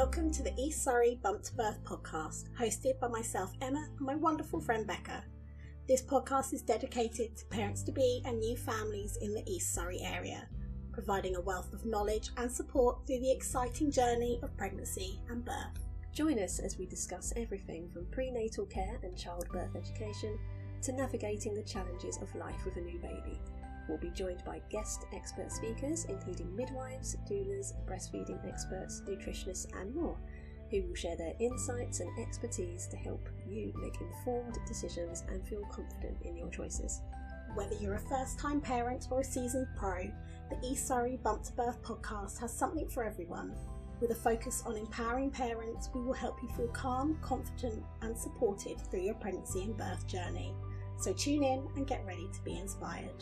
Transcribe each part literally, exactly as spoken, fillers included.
Welcome to the East Surrey Bump to Birth podcast, hosted by myself, Emma, and my wonderful friend Becca. This podcast is dedicated to parents-to-be and new families in the East Surrey area, providing a wealth of knowledge and support through the exciting journey of pregnancy and birth. Join us as we discuss everything from prenatal care and childbirth education to navigating the challenges of life with a new baby. We'll be joined by guest expert speakers, including midwives, doulas, breastfeeding experts, nutritionists and more, who will share their insights and expertise to help you make informed decisions and feel confident in your choices. Whether you're a first-time parent or a seasoned pro, the East Surrey Bump to Birth podcast has something for everyone. With a focus on empowering parents, we will help you feel calm, confident and supported through your pregnancy and birth journey. So tune in and get ready to be inspired.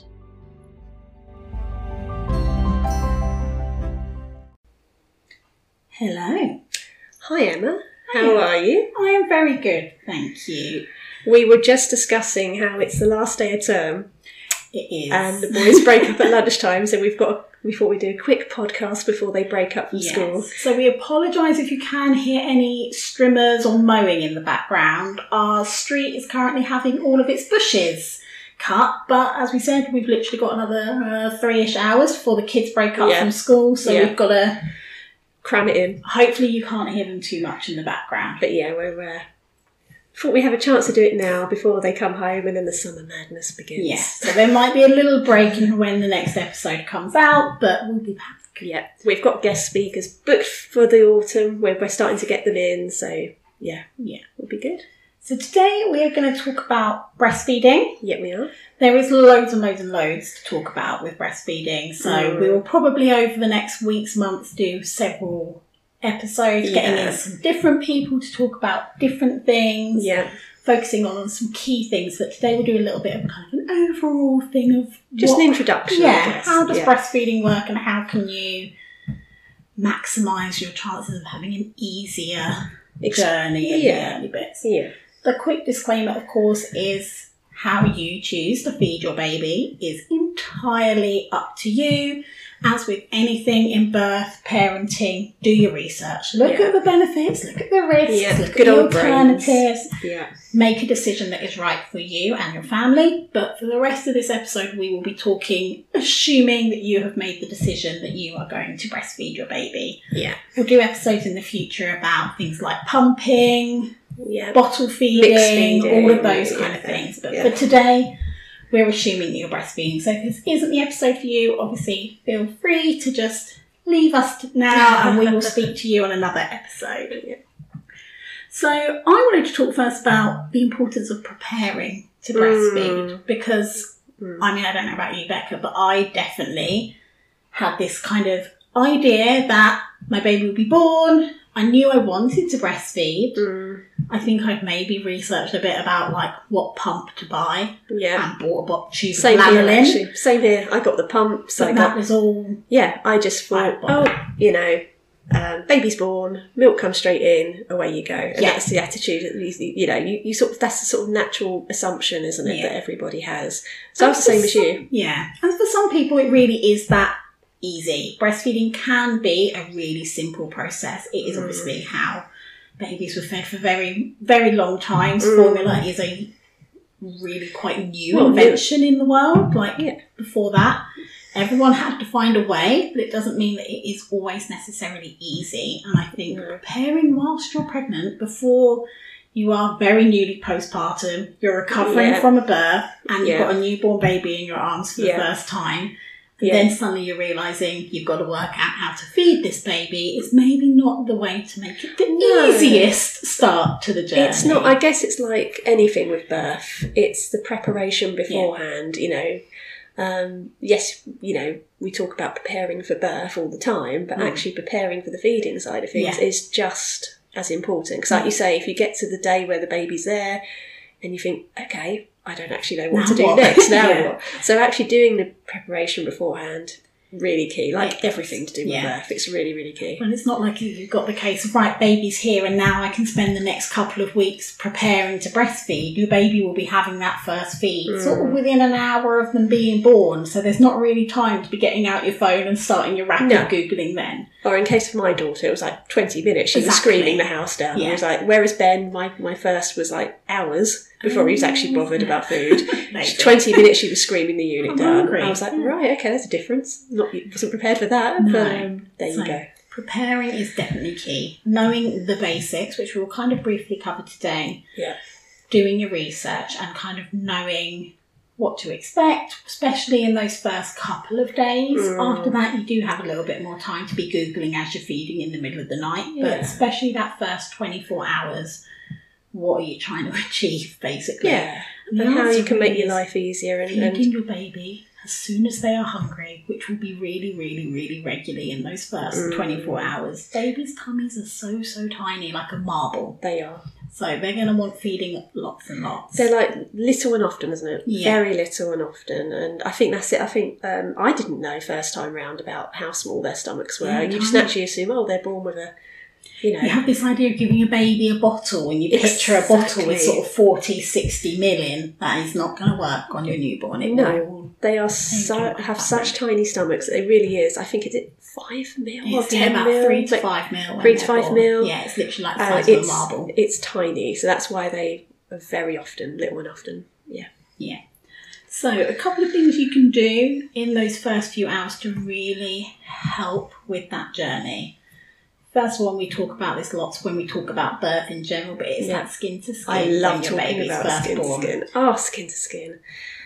Hello. Hi Emma, how are you? I am very good, thank you. We were just discussing how it's the last day of term. It is. And the boys break up at lunchtime, so we've got we thought we'd do a quick podcast before they break up from yes. school. So we apologise if you can hear any strimmers or mowing in the background. Our street is currently having all of its bushes cut, but as we said, we've literally got another uh, three-ish hours before the kids break up yeah. from school, so yeah. we've got to cram it in. Hopefully you can't hear them too much in the background. But yeah, we're uh, thought we have a chance to do it now before they come home and then the summer madness begins. Yes, so there might be a little break in when the next episode comes out, but we'll be back. Yeah, we've got guest speakers booked for the autumn. We're, we're starting to get them in, so yeah, yeah, it'll be good. So today we are going to talk about breastfeeding. Yeah, we are. There is loads and loads and loads to talk about with breastfeeding. So mm. we will probably over the next weeks, months do several episodes, yeah. getting in some different people to talk about different things. Yeah. Focusing on some key things. But today we'll do a little bit of kind of an overall thing of just what, an introduction. Yeah. How does yeah. breastfeeding work and how can you maximise your chances of having an easier journey in yeah. the early bits? Yeah. The quick disclaimer, of course, is how you choose to feed your baby is entirely up to you. As with anything in birth, parenting, do your research. Look yeah. at the benefits, look at the risks, yeah. look Good at the old alternatives. Yeah. Make a decision that is right for you and your family. But for the rest of this episode, we will be talking, assuming that you have made the decision that you are going to breastfeed your baby. Yeah. We'll do episodes in the future about things like pumping, yeah, bottle feeding, feeding, all of those yeah, kind of things. But yeah. for today, we're assuming that you're breastfeeding. So if this isn't the episode for you, obviously feel free to just leave us now and we will speak to you on another episode. Yeah. So I wanted to talk first about the importance of preparing to breastfeed mm. because, mm. I mean, I don't know about you, Becca, but I definitely had this kind of idea that my baby would be born. I knew I wanted to breastfeed. Mm. I think I'd maybe researched a bit about like what pump to buy. Yeah. And bought a box tube Same of here, lanolin. actually. Same here. I got the pumps. But I that got, was all. Yeah, I just thought, oh, you know, um, baby's born, milk comes straight in, away you go. And yeah. that's the attitude that you, you know, you, you sort of, that's the sort of natural assumption, isn't it, yeah. that everybody has. So and I was the same some, as you. Yeah. And for some people, it really is that easy. Breastfeeding can be a really simple process. It is obviously mm. how babies were fed for very, very long times. Mm. Formula is a really quite new well, invention yeah. in the world. Like yeah. before that, everyone had to find a way, but it doesn't mean that it is always necessarily easy. And I think mm. preparing whilst you're pregnant, before you are very newly postpartum, you're recovering yeah. from a birth, and yeah. you've got a newborn baby in your arms for the yeah. first time. And yeah. then suddenly you're realising you've got to work out how to feed this baby is maybe not the way to make it the no. easiest start to the journey. It's not, I guess it's like anything with birth. It's the preparation beforehand, yeah. you know. Um, yes, you know, we talk about preparing for birth all the time, but mm. actually preparing for the feeding side of things yeah. is just as important. Because like mm. you say, if you get to the day where the baby's there and you think, okay, I don't actually know what now to do what? next. Now yeah. what? So actually doing the preparation beforehand really key, like Yeah. everything to do with Yeah. birth. It's really, really key. Well, it's not like you've got the case of, right, baby's here and now I can spend the next couple of weeks preparing to breastfeed. Your baby will be having that first feed Mm. sort of within an hour of them being born. So there's not really time to be getting out your phone and starting your rapid No. Googling then. Or in case of my daughter, it was like twenty minutes. She was Exactly. screaming the house down. Yeah. I was like, where is Ben? My my first was like hours before he was actually bothered about food. Maybe. twenty minutes she was screaming the unit I'm down. hungry. I was like, Yeah. right, okay, there's a difference. Not wasn't prepared for that. No. But um, there you So- go. Preparing is definitely key. Knowing the basics, which we'll kind of briefly cover today. Yeah. Doing your research and kind of knowing what to expect, especially in those first couple of days. Mm. After that, you do have a little bit more time to be Googling as you're feeding in the middle of the night. Yeah. But especially that first twenty-four hours, what are you trying to achieve, basically? Yeah. And the And how answer you can make really your is life easier and, feeding and your baby as soon as they are hungry, which will be really, really, really regularly in those first Mm. twenty-four hours. Babies' tummies are so, so tiny, like a marble. they are. So they're going to want feeding lots and lots. They're like little and often, isn't it? Yeah. Very little and often. And I think that's it. I think um, I didn't know first time round about how small their stomachs were. Yeah, you just tiny. naturally assume, oh, they're born with a, you know. You have this idea of giving a baby a bottle and you picture a bottle with Exactly. sort of forty, sixty million. That is not going to work on your newborn. It No. will. They are do so like have that, such don't tiny stomachs. It really is. I think is it five mil or It's yeah, ten about mil? three to Like, five mil. when three to they're five born. mil. Yeah, it's literally like the uh, size of a it's marble. it's tiny, so that's why they are very often little and often. Yeah. Yeah. So a couple of things you can do in those first few hours to really help with that journey. First one, we talk about this lots when we talk about birth in general, but it's Yeah. that skin to skin. I love when your talking baby's about first skin born. to skin. Oh, skin to skin.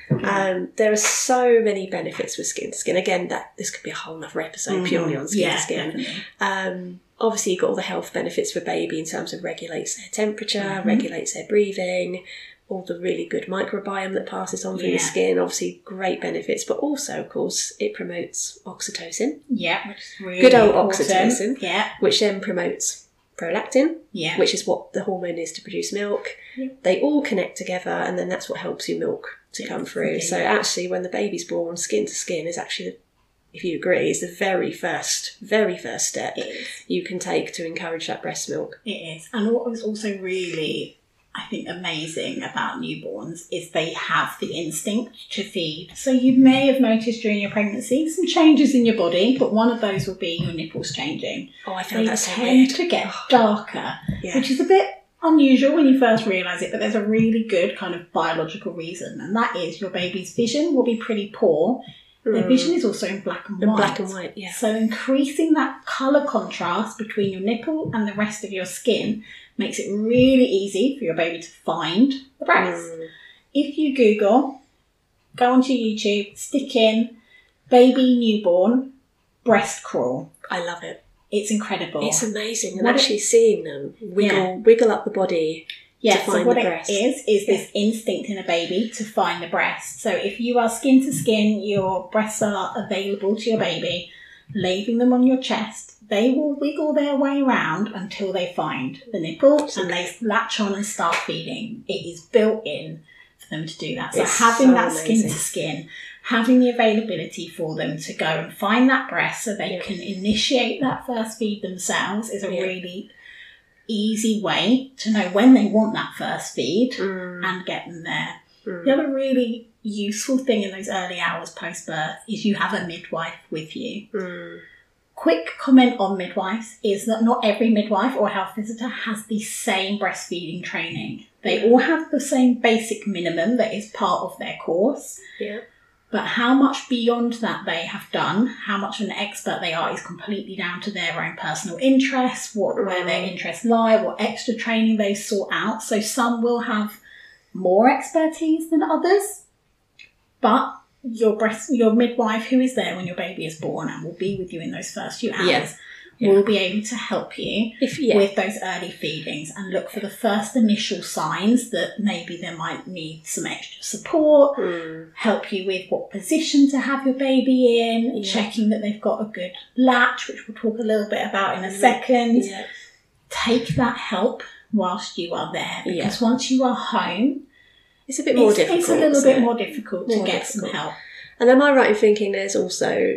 Um, there are so many benefits with skin to skin. Again, that this could be a whole other episode purely on skin yeah, to skin. definitely. Um, obviously, you've got all the health benefits for baby in terms of regulates their temperature, Mhm. regulates their breathing, all the really good microbiome that passes on through Yeah. the skin. Obviously, great benefits, but also, of course, it promotes oxytocin, Yeah, which is really Good old important. oxytocin. Yeah, which then promotes prolactin, yeah. which is what the hormone is to produce milk. Yeah. They all connect together, and then that's what helps your milk to Yeah, come through. okay. So actually, when the baby's born, skin to skin is actually, if you agree, is the very first, very first step It is. you can take to encourage that breast milk. It is. And what was also really, I think, amazing about newborns is they have the instinct to feed. So you may have noticed during your pregnancy some changes in your body, but one of those will be your nipples changing. Oh, I They found that so tend weird. to get darker, Yeah. which is a bit unusual when you first realise it, but there's a really good kind of biological reason, and that is your baby's vision will be pretty poor. Their Mm. vision is also in black and In white. black and white, yeah. So increasing that colour contrast between your nipple and the rest of your skin makes it really easy for your baby to find the breast. Mm. If you Google, go onto YouTube, stick in baby newborn breast crawl. I love it. It's incredible. It's amazing, and What it- actually seeing them wiggle, Yeah. wiggle up the body. Yeah, to so find what the it breast. is, is this instinct in a baby to find the breast. So if you are skin to skin, your breasts are available to your baby, leaving them on your chest, they will wiggle their way around until they find the nipple and they latch on and start feeding. It is built in for them to do that. So It's having so that skin amazing. to skin, having the availability for them to go and find that breast so they Yeah. can initiate that first feed themselves is a Yeah. really easy way to know when they want that first feed Mm. and get them there. Mm. The other really useful thing in those early hours post-birth is you have a midwife with you. Mm. Quick comment on midwives is that not every midwife or health visitor has the same breastfeeding training. They all have the same basic minimum that is part of their course. Yeah. But how much beyond that they have done, how much of an expert they are, is completely down to their own personal interests, what where their Mm. interests lie, what extra training they sort out. So some will have more expertise than others, but your breast, your midwife who is there when your baby is born and will be with you in those first few hours Yeah. Yeah. will be able to help you If yeah. with those early feedings and look for the first initial signs that maybe they might need some extra support, Mm. help you with what position to have your baby in, Yeah. checking that they've got a good latch, which we'll talk a little bit about in a second. Yeah. Take that help whilst you are there, Yeah. because once you are home, It's a bit more it's, difficult. it's a little isn't bit it? more difficult to More get difficult. some help. And am I right in thinking there's also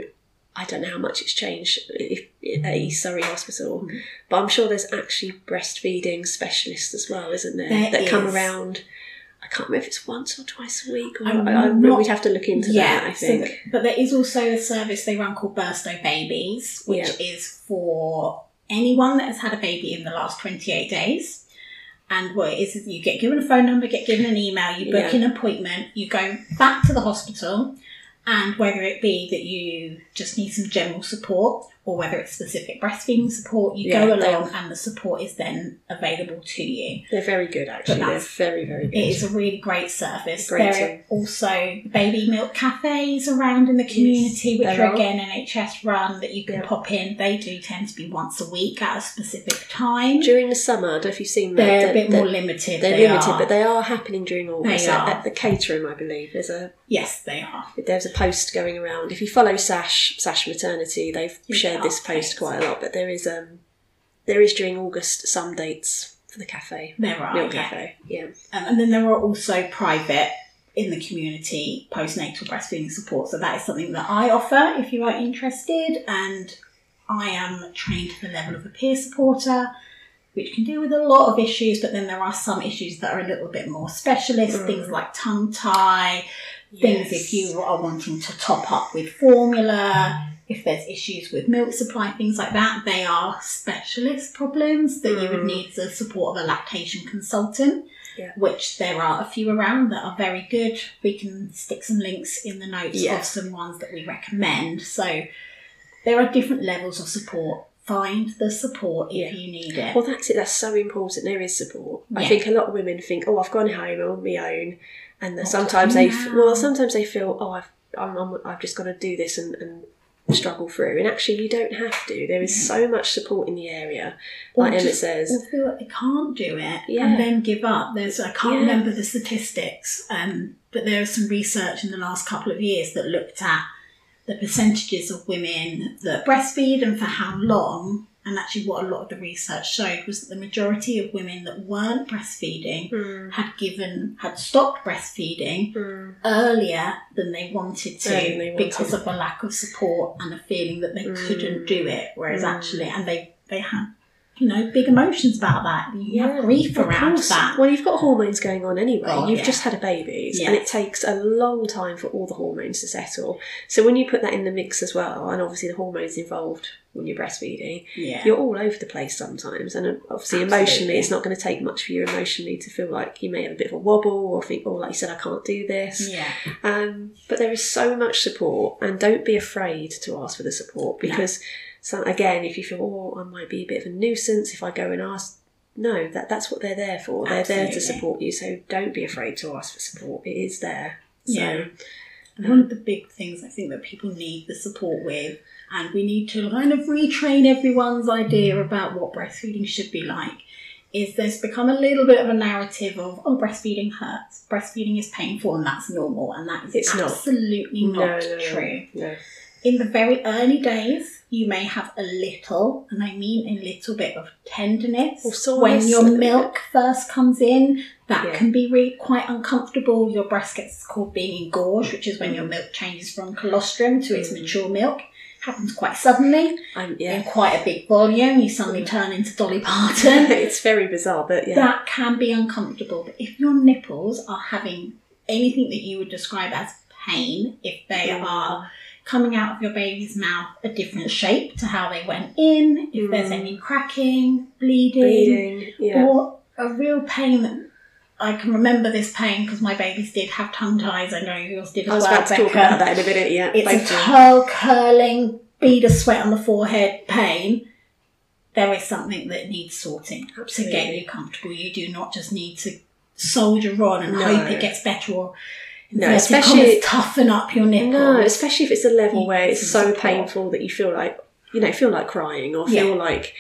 I don't know how much it's changed if, at East Surrey Hospital, mm. but I'm sure there's actually breastfeeding specialists as well, isn't there? There that is. come around. I can't remember if it's once or twice a week. Or I'm I, I, not, we'd have to look into yeah, that, I think. So the, but there is also a service they run called Burstow Babies, which yeah. is for anyone that has had a baby in the last twenty-eight days. And what it is, is you get given a phone number, get given an email, you book yeah. an appointment, you go back to the hospital, and whether it be that you just need some general support or whether it's specific breastfeeding support, you yeah, go along and the support is then available to you. They're very good, actually. They're very, very good. It is a really great service. Great there team. are also baby milk cafes around in the community, yes, which are again N H S run, that you can yeah. pop in. They do tend to be once a week at a specific time. During the summer, I don't know if you've seen that. They're, They're a bit they're, more limited. They're they limited, are. but they are happening during August. They at, are. at the Caterham, I believe. There's a Yes, they are. There's a post going around. If you follow Sash, Sash Maternity, they've You shared this can't post say quite so. a lot, but there is um there is during August some dates for the cafe. There are, Milk yeah. Cafe, yeah. Um, and then there are also private in the community postnatal breastfeeding support. So that is something that I offer if you are interested. And I am trained to the level of a peer supporter, which can deal with a lot of issues, but then there are some issues that are a little bit more specialist, Mm. things like tongue tie, things Yes. if you are wanting to top up with formula, if there's issues with milk supply, things like that. They are specialist problems that you would Mm. need the support of a lactation consultant, Yeah. which there are a few around that are very good. We can stick some links in the notes Yeah. of some ones that we recommend. So there are different levels of support. Find the support if Yeah. you need it. Well, that's it. That's so important. There is support. I Yeah. think a lot of women think, "Oh, I've gone home on my own," and that What sometimes do they, you f- now? well, sometimes they feel, "Oh, I've, I'm, I'm, I've just got to do this and, and struggle through." And actually, you don't have to. There is so much support in the area. Or Like Emma just- says, or feel like they can't do it Yeah. and then give up. There's I can't Yeah. remember the statistics, um, but there was some research in the last couple of years that looked at the percentages of women that breastfeed and for how long. And actually what a lot of the research showed was that the majority of women that weren't breastfeeding mm, had given had stopped breastfeeding mm, earlier than they wanted to Earlier than they wanted. because of a lack of support and a feeling that they Mm. couldn't do it. Whereas Mm. actually, and they, they had, you know, big emotions about that. You Yeah, have grief of around course. that. Well, you've got hormones going on anyway. God, you've yeah. just had a baby, Yeah. and it takes a long time for all the hormones to settle. So when you put that in the mix as well, and obviously the hormones involved when you're breastfeeding, Yeah. you're all over the place sometimes. And obviously Absolutely. emotionally, it's not going to take much for you emotionally to feel like you may have a bit of a wobble or think, oh, like you said, I can't do this. Yeah. Um, but there is so much support, and don't be afraid to ask for the support because, so, again, if you feel, oh, I might be a bit of a nuisance if I go and ask, no, that that's what they're there for. They're there to Absolutely. support you, so don't be afraid to ask for support. It is there. So, Yeah. And one of the big things I think that people need the support with, and we need to kind of retrain everyone's idea about what breastfeeding should be like, is there's become a little bit of a narrative of, oh, breastfeeding hurts, breastfeeding is painful, and that's normal, and that is It's not. absolutely no, not no, no, true. no. In the very early days, you may have a little, and I mean a little bit of tenderness. Or soreness, when your a little milk first comes in, that Yeah. can be really quite uncomfortable. Your breast gets called being engorged, which is when your milk changes from colostrum to its Mm. mature milk. Happens quite suddenly, I'm, in yeah. quite a big volume. You suddenly Mm. turn into Dolly Parton. It's very bizarre, but yeah. That can be uncomfortable. But if your nipples are having anything that you would describe as pain, if they Mm. are coming out of your baby's mouth a different shape to how they went in, if there's Mm. any cracking, bleeding, bleeding, yeah. or a real pain that I can remember this pain because my babies did have tongue ties. I know yours did as I was well, about to talk Becca. about that in a minute, yeah. It's both a do. curl, curling, bead of sweat on the forehead pain. There is something that needs sorting to Absolutely. get you comfortable. You do not just need to soldier on and No. hope it gets better, or No, inverted especially- commas, toughen up your nipples. No, especially if it's a level You where need it's some so support. painful that you feel like, you know, feel like crying or feel Yeah. like,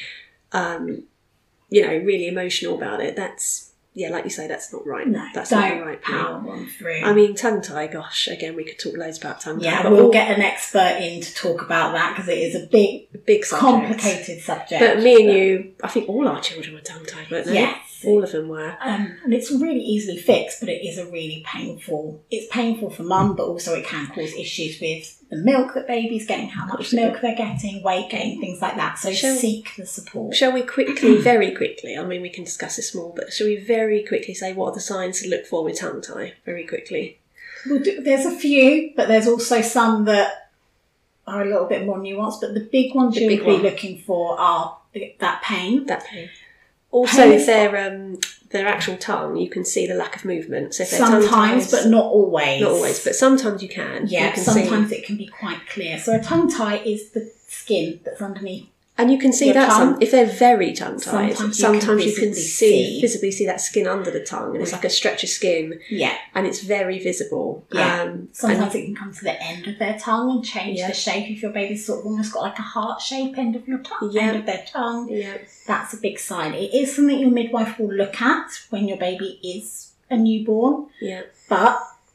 um, you know, really emotional about it. That's, yeah, like you say, that's not right. No, that's don't not the right power thing. one through. I mean, tongue tie, gosh, again, we could talk loads about tongue tie. yeah, but we'll all- get an expert in to talk about that because it is a big, big subject. complicated subject. But me and you, I think all our children were tongue tied, weren't they? Yes. All of them were. Um, and it's really easily fixed, but it is a really painful. It's painful for mum, but also it can cause issues with the milk that baby's getting, how much Absolutely. milk they're getting, weight gain, things like that. So Shall- seek the support. Shall we quickly, very quickly, I mean we can discuss this more, but shall we very quickly say what are the signs to look for with tongue tie? Very quickly. We'll do, there's a few, but there's also some that are a little bit more nuanced. But the big ones The you'll big be one. looking for are that pain. That pain. Also, Pain if is- their um, their actual tongue, you can see the lack of movement. So if their tongue Sometimes, ties- but not always. not always, but sometimes you can. Yeah, you can sometimes see, it can be quite clear. So a tongue tie is the skin that's underneath. and you can see your that tongue. some, if they're very tongue tied. Sometimes Sometimes, you can you can visibly see, see. visibly see that skin under the tongue, and it's like a stretch of skin, Yeah. and it's very visible. Yeah. Um, Sometimes and, it can come to the end of their tongue and change Yeah. the shape. If your baby's sort of almost got like a heart shape end of your tongue, Yeah. end of their tongue, yeah, that's a big sign. It is something your midwife will look at when your baby is a newborn, yeah, but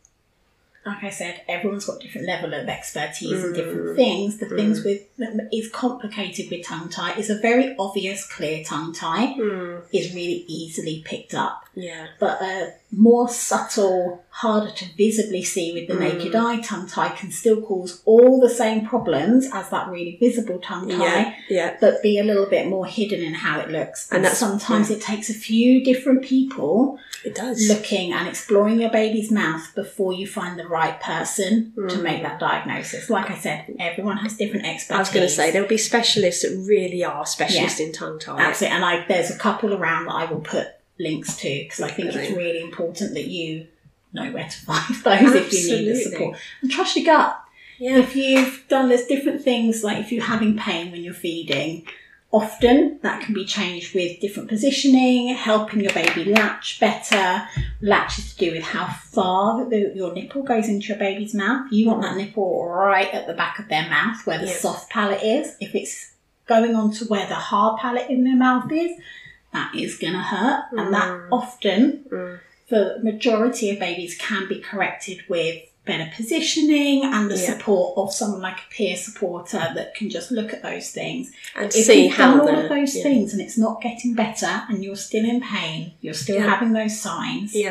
like I said, everyone's got different level of expertise and different Mm. things. The Mm. things with that is complicated with tongue tie is a very obvious, clear tongue tie mm, is really easily picked up. yeah, But a more subtle, harder to visibly see with the Mm. naked eye tongue tie can still cause all the same problems as that really visible tongue tie, yeah, yeah. but be a little bit more hidden in how it looks. And And, that's- sometimes it takes a few different people It does. looking and exploring your baby's mouth before you find the right person to Mm. make that diagnosis. Like I said, everyone has different expertise. I was going to say there'll be specialists that really are specialists in tongue tie. Absolutely, and I, there's a couple around that I will put links to because I think it's Definitely. really important that you know where to find those if you need the Absolutely. support. And trust your gut. Yeah, If you've done, there's different things like if you're having pain when you're feeding, often that can be changed with different positioning, helping your baby latch better. Latch is to do with how far the, your nipple goes into your baby's mouth. You want that nipple right at the back of their mouth where the Yeah. soft palate is. If it's going on to where the hard palate in their mouth is, that is going to hurt. And that Mm. often, Mm. for the majority of babies, can be corrected with better positioning and the Yeah. support of someone like a peer supporter that can just look at those things. and If see you've how done all the of those yeah. things and it's not getting better and you're still in pain, you're still Yeah. having those signs, Yeah,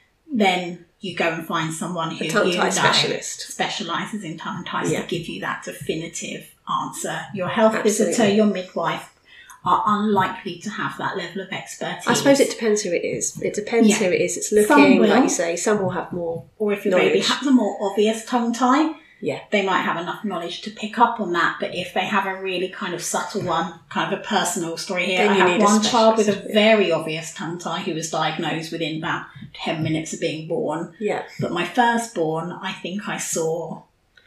then you go and find someone who a tongue you tie know specialist. specialises in tongue ties Yeah. to give you that definitive answer. Your health Absolutely. visitor, your midwife are unlikely to have that level of expertise. I suppose it depends who it is. It depends Yeah. who it is. It's Some looking, will. like you say, some will have more. Or if your baby knowledge. has a more obvious tongue tie, Yeah. they might have enough knowledge to pick up on that. But if they have a really kind of subtle one, kind of a personal story here, Then I you have need a one child with a specialist, yeah. very obvious tongue tie who was diagnosed within about ten minutes of being born. Yeah. But my firstborn, I think I saw,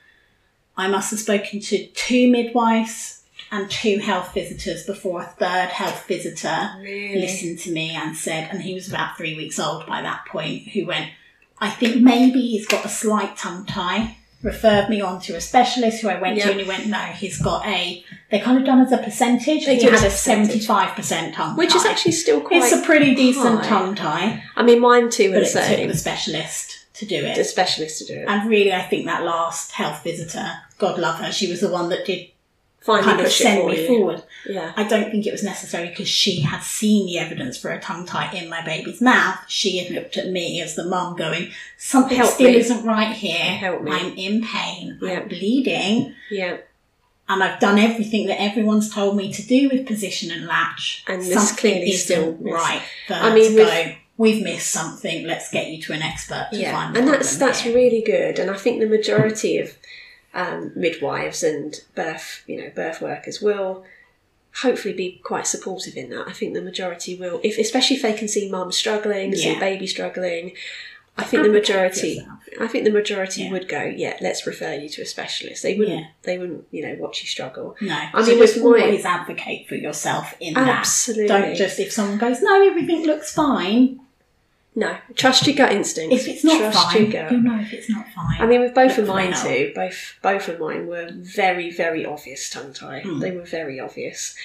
I must have spoken to two midwives and two health visitors before a third health visitor Really? listened to me and said, and he was about three weeks old by that point, who went, I think maybe he's got a slight tongue tie, referred me on to a specialist who I went Yep. to, and he went, no, he's got a, they're kind of done as a percentage, They he do had as a a percentage. seventy-five percent tongue Which tie. is actually still quite. It's a pretty decent high. tongue tie, I mean, mine too were but the it took same. the specialist to do it. The specialist to do it. And really, I think that last health visitor, God love her, she was the one that did Finally kind of push it send for me you. forward. Yeah. I don't think it was necessarily because she had seen the evidence for a tongue tie in my baby's mouth. She had looked at me as the mum going, something Help still me. isn't right here. Help me. I'm in pain. Yeah. I'm bleeding. Yeah. And I've done everything that everyone's told me to do with position and latch. And this something clearly isn't still miss. right for I her mean, to with- go, we've missed something, let's get you to an expert to Yeah, find the and that's problem that's here. really good. And I think the majority of um, midwives and birth, you know, birth workers will hopefully be quite supportive in that. I think the majority will, if especially if they can see mum struggling, see Yeah. baby struggling. I think the Advocate for majority, yourself. I think the majority Yeah. would go, yeah, let's refer you to a specialist. They wouldn't, Yeah. they wouldn't, you know, watch you struggle. No, I so mean, just with my- always advocate for yourself in that. Absolutely. Don't just, if someone goes, no, everything looks fine, No, trust your gut instincts. if it's not trust fine, your gut. you'll know if it's not fine. I mean, with both of Look mine for too, both both of mine were very, very obvious tongue tie. Mm. They were very obvious.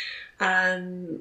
Um,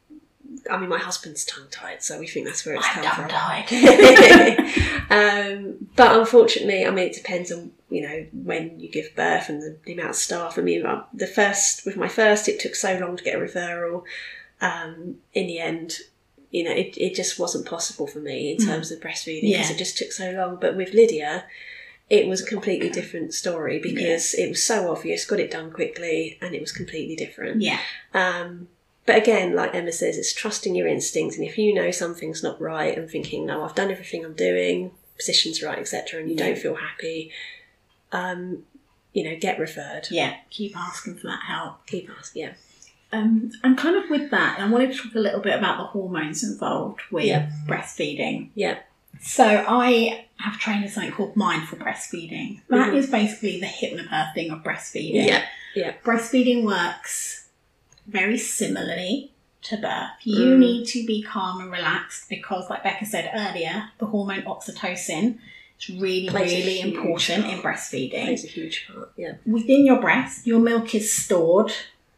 I mean, my husband's tongue tied, so we think that's where it's I'm come from. tongue-tied. um, but unfortunately, I mean, it depends on, you know, when you give birth and the, the amount of staff. I mean, uh, the first with my first, it took so long to get a referral. Um, in the end, you know, it, it just wasn't possible for me in Mm. terms of breastfeeding because Yeah. it just took so long. But with Lydia, it was a completely different story because yeah. it was so obvious, got it done quickly, and it was completely different. Yeah. Um, but again, like Emma says, it's trusting your instincts, and if you know something's not right and thinking, no, I've done everything I'm doing, position's right, et cetera, and you yeah. don't feel happy, um, you know, get referred. Yeah, keep asking for that help. Keep asking, yeah. Um, and kind of with that, I wanted to talk a little bit about the hormones involved with yeah. breastfeeding. Yeah. So I have trained in something called mindful breastfeeding. That mm-hmm. is basically the hypnobirthing of breastfeeding. Yeah. Yeah. Breastfeeding works very similarly to birth. You mm. need to be calm and relaxed because, like Becca said earlier, the hormone oxytocin is really, plays really important part. in breastfeeding. Plays a huge part, yeah. Within your breast, your milk is stored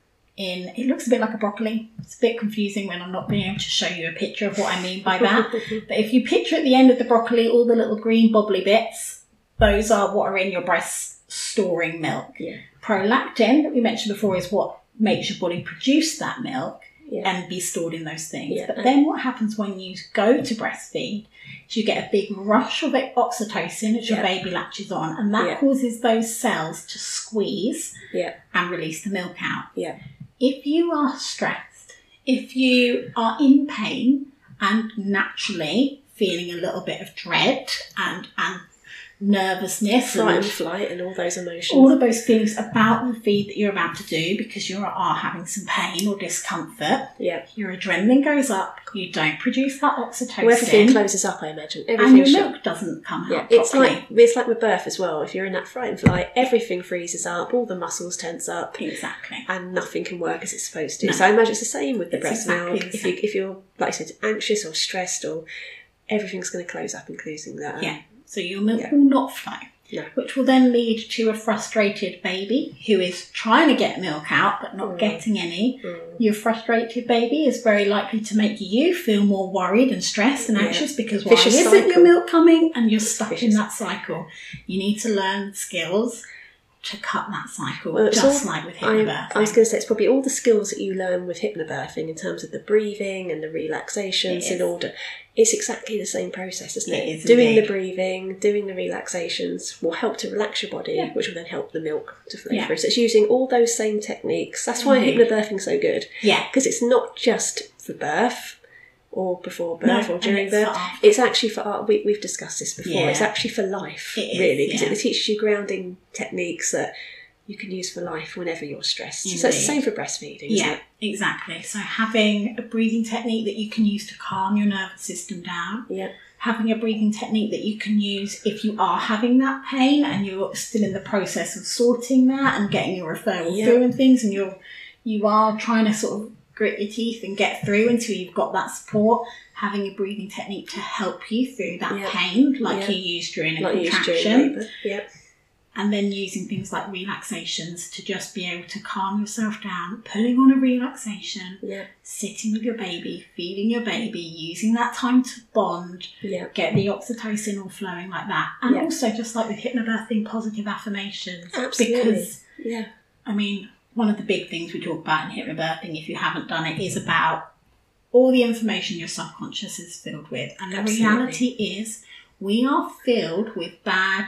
in, it looks a bit like a broccoli. It's a bit confusing when I'm not being able to show you a picture of what I mean by that. But if you picture at the end of the broccoli, all the little green bobbly bits, those are what are in your breast storing milk. Yeah. Prolactin, that we mentioned before, is what makes your body produce that milk yeah. and be stored in those things. Yeah. But then what happens when you go to breastfeed is you get a big rush of oxytocin as your yeah. baby latches on, and that yeah. causes those cells to squeeze yeah. and release the milk out. Yeah. If you are stressed, if you are in pain and naturally feeling a little bit of dread and, and nervousness Fright and and flight and all those emotions, all of those feelings about the feed that you're about to do because you are having some pain or discomfort, yeah, your adrenaline goes up, you don't produce that oxytocin. Well, everything closes up, I imagine. Everything and your shut. milk doesn't come yeah, out it's properly. like it's like with birth as well. If you're in that fright and flight, everything freezes up, all the muscles tense up, exactly, and nothing can work as it's supposed to. No. So I imagine it's the same with the it's breast exactly milk. the If you if you're like I said, anxious or stressed, or everything's going to close up, including that. Yeah, so your milk yeah. will not flow. No. Which will then lead to a frustrated baby who is trying to get milk out but not mm. getting any. Mm. Your frustrated baby is very likely to make you feel more worried and stressed and anxious yeah. because why Vicious isn't cycle. your milk coming? And you're stuck Vicious. in that cycle. You need to learn skills to cut that cycle, well, just all, like with hypnobirthing. I, I was going to say it's probably all the skills that you learn with hypnobirthing in terms of the breathing and the relaxations in order. It's exactly the same process, isn't it? It is doing indeed. the breathing, doing the relaxations will help to relax your body, yeah. which will then help the milk to flow yeah. through. So it's using all those same techniques. That's why Indeed. hypnobirthing's so good. Yeah. Because it's not just for birth or before birth no, or during it's birth. It's actually for art. We, we've discussed this before. Yeah. It's actually for life, it is, really, because yeah. it teaches you grounding techniques that you can use for life whenever you're stressed. Indeed. So it's the same for breastfeeding, isn't yeah, it? exactly. So having a breathing technique that you can use to calm your nervous system down. Yeah. Having a breathing technique that you can use if you are having that pain and you're still in the process of sorting that and getting your referral yeah. through and things, and you're you are trying to sort of grit your teeth and get through until you've got that support. Having a breathing technique to help you through that yeah. pain, like yeah. you use during a like contraction. You during labour. Yeah. And then using things like relaxations to just be able to calm yourself down, pulling on a relaxation, yeah. sitting with your baby, feeding your baby, using that time to bond, yeah. get the oxytocin all flowing like that. And yeah. also just like with hypnobirthing, positive affirmations. Absolutely. Because, yeah. I mean, one of the big things we talk about in hypnobirthing, if you haven't done it, is about all the information your subconscious is filled with. And the Absolutely. reality is we are filled with bad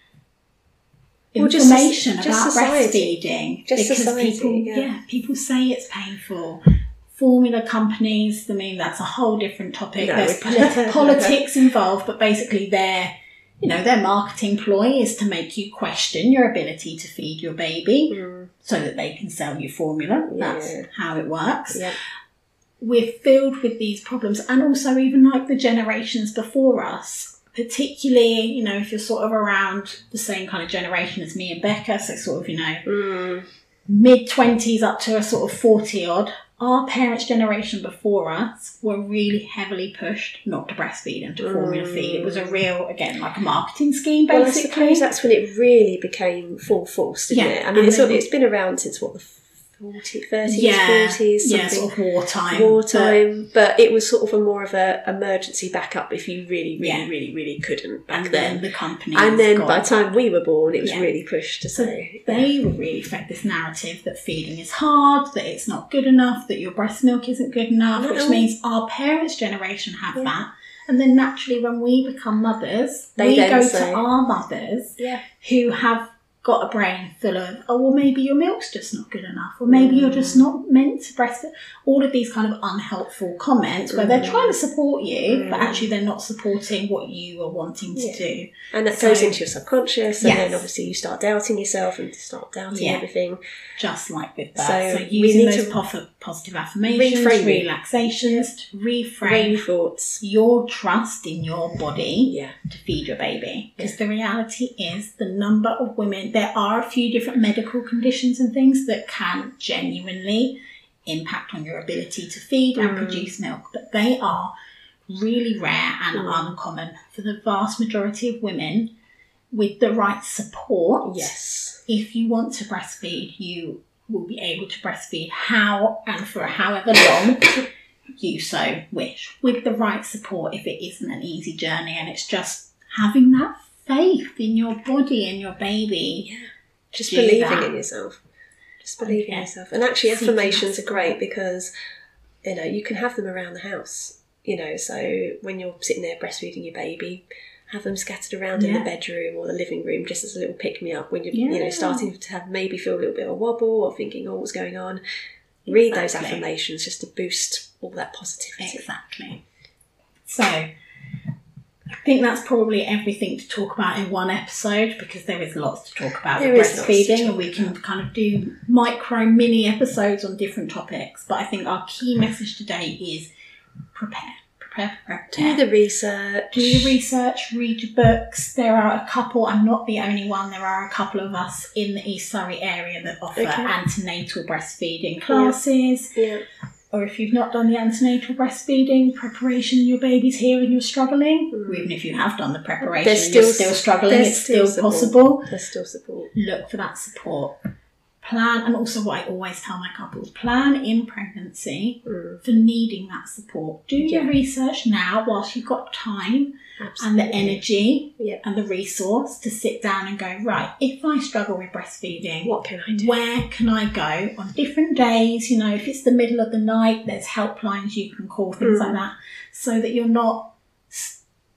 Well, information just, about just society. breastfeeding just because society, people yeah. yeah people say it's painful. Formula companies, I mean, that's a whole different topic. No. There's politi- politics involved, but basically their you know their marketing ploy is to make you question your ability to feed your baby mm. so that they can sell you formula. Yeah. That's how it works. Yeah. We're filled with these problems, and also even like the generations before us, particularly, you know, if you're sort of around the same kind of generation as me and Becca, so sort of, you know, mm. mid-twenties up to a sort of forty-odd, our parents' generation before us were really heavily pushed not to breastfeed and to mm. formula feed. It was a real, again, like a marketing scheme, basically. Well, I suppose that's when it really became full force, didn't yeah, it? I mean, it's, then, it's been around since, what, the forties, thirties, yeah, forties, something. Yeah, sort of wartime. Wartime, but, but it was sort of a more of a emergency backup if you really, really, yeah. really, really couldn't back and then. then the company. And then gone. by the time we were born, it was yeah. really pushed to so say. They were really fed this narrative that feeding is hard, that it's not good enough, that your breast milk isn't good enough, No. which means our parents' generation have Yeah. that. And then naturally when we become mothers, They we then go say- to our mothers Yeah. who have got a brain full of, oh, well, maybe your milk's just not good enough, or maybe Mm. you're just not meant to breastfeed. All of these kind of unhelpful comments where they're Mm. trying to support you, but Mm. actually they're not supporting what you are wanting to Yeah. do. And that So- goes into your subconscious, and Yes. then obviously you start doubting yourself and start doubting Yeah. everything. Just like with that. So So, we using need those to pof- positive affirmations, reframe it. relaxations, to reframe Rain thoughts. your trust in your body Yeah. to feed your baby. Because the reality is the number of women, there are a few different medical conditions and things that can genuinely impact on your ability to feed and Mm. produce milk, but they are really rare and Mm. uncommon. For the vast majority of women, with the right support, Yes. if you want to breastfeed, you will be able to breastfeed how and for however long you so wish, with the right support if it isn't an easy journey. And it's just having that faith in your body and your baby. Yeah. Just Do believing that. in yourself. Just believe in Okay. yourself. And actually Seeking affirmations that are great because, you know, you can have them around the house. You know, so when you're sitting there breastfeeding your baby, have them scattered around in Yeah. the bedroom or the living room just as a little pick-me-up when you're, you Yeah. know, starting to have maybe feel a little bit of a wobble or thinking, oh, what's going on? Read those Exactly. affirmations just to boost all that positivity. Exactly. So, I think that's probably everything to talk about in one episode, because there is lots to talk about There with is lots to breastfeeding, talk and we can kind of do micro mini episodes on different topics. But I think our key message today is prepare, prepare, prepare. Do the research. Do your research, read your books. There are a couple, I'm not the only one, there are a couple of us in the East Surrey area that offer Okay. antenatal breastfeeding classes. Yeah. Or if you've not done the antenatal breastfeeding preparation, your baby's here and you're struggling, Mm. or even if you have done the preparation There's and you're still- still struggling, there's it's still, still support. possible. There's still support. Look for that support. Plan, and also what I always tell my couples, plan in pregnancy Mm. for needing that support. Do your Yeah. research now whilst you've got time and Absolutely. the energy Yeah. and the resource to sit down and go, right, if I struggle with breastfeeding, What can I do? where can I go on different days? You know, if it's the middle of the night, there's helplines you can call, things Mm. like that, so that you're not s-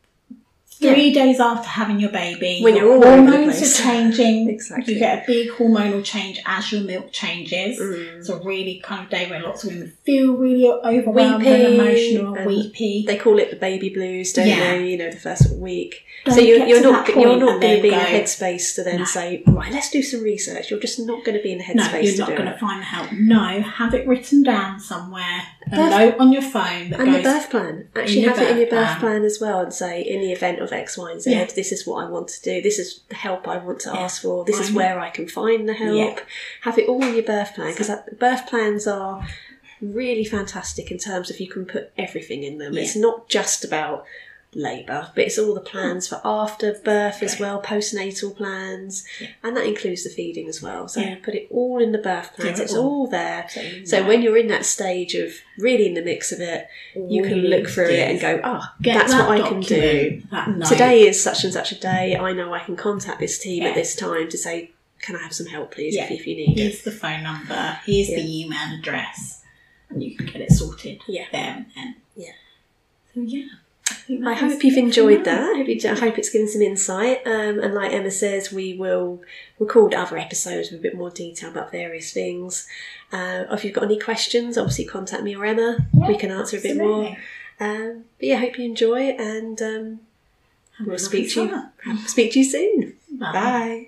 three days after having your baby, When your you're all over the hormones place. are changing. Exactly. You get a big hormonal change as your milk changes. Mm. It's a really kind of day where lots of women feel really overwhelmed and Weepy, emotional, and weepy. They call it the baby blues, don't Yeah. they? You know, the first week. Don't so you're, get you're to not that you're point not and going to then be in a go, headspace to then No. say, right, let's do some research. You're just not going to be in the No, headspace you're to not do going it. to find the help. No, have it written down somewhere. A Birth- note on your phone that And goes, the birth plan. Actually your have it in your birth birth plan. plan as well and say, in the event of X, Y, and Z, Yeah. this is what I want to do. This is the help I want to Yeah. ask for. This is Fine. where I can find the help. Yeah. Have it all in your birth plan, because birth plans are really fantastic in terms of you can put everything in them. Yeah. It's not just about labour, but it's all the plans for after birth as well, postnatal plans, Yeah. and that includes the feeding as well. So Yeah. put it all in the birth plans. Yeah, It's all. all there. So, you So know, when you're in that stage of really in the mix of it, you all can you look need through to it do and go, oh, get that's that what I can do. document, that note. Today is such and such a day. I know I can contact this team Yeah. at this time to say, can I have some help, please, Yeah. if, if you need it. Here's the phone number, here's Yeah. the email address, and you can get it sorted Yeah. there and then. Yeah. So, yeah. I, think that I is hope you've it for enjoyed now. that. I hope, you, I hope it's given some insight. Um, and like Emma says, we will record other episodes with a bit more detail about various things. Uh, if you've got any questions, obviously contact me or Emma. Yeah, we can answer a bit more. absolutely. Um, but yeah, I hope you enjoy, and um, Have a we'll lovely speak to you. summer. Speak to you soon. Bye. Bye.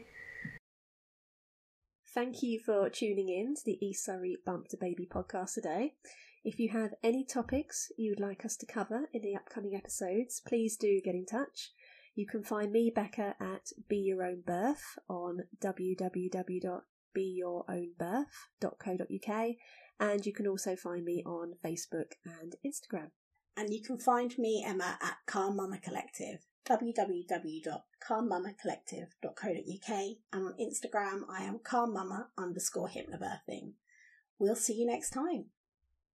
Thank you for tuning in to the East Surrey Bump to Baby podcast today. If you have any topics you would like us to cover in the upcoming episodes, please do get in touch. You can find me, Becca, at Be Your Own Birth on w w w dot be your own birth dot co dot u k, and you can also find me on Facebook and Instagram. And you can find me, Emma, at Calm Mama Collective, w w w dot calm mama collective dot co dot u k, and on Instagram I am calm mama underscore hypnobirthing. We'll see you next time.